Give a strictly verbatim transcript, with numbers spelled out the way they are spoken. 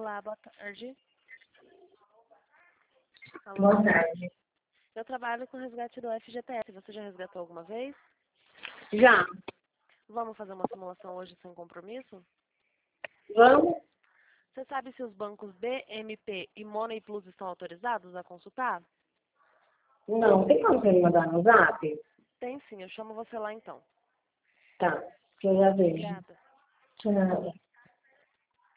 Olá, boa tarde. Alô? Boa tarde. Eu trabalho com resgate do F G T S. Você já resgatou alguma vez? Já. Vamos fazer uma simulação hoje sem compromisso? Vamos? Você sabe se os bancos B M P e Money Plus estão autorizados a consultar? Não, tem como você me mandar no zap? Tem sim, eu chamo você lá então. Tá, que eu já vejo. Obrigada. De nada.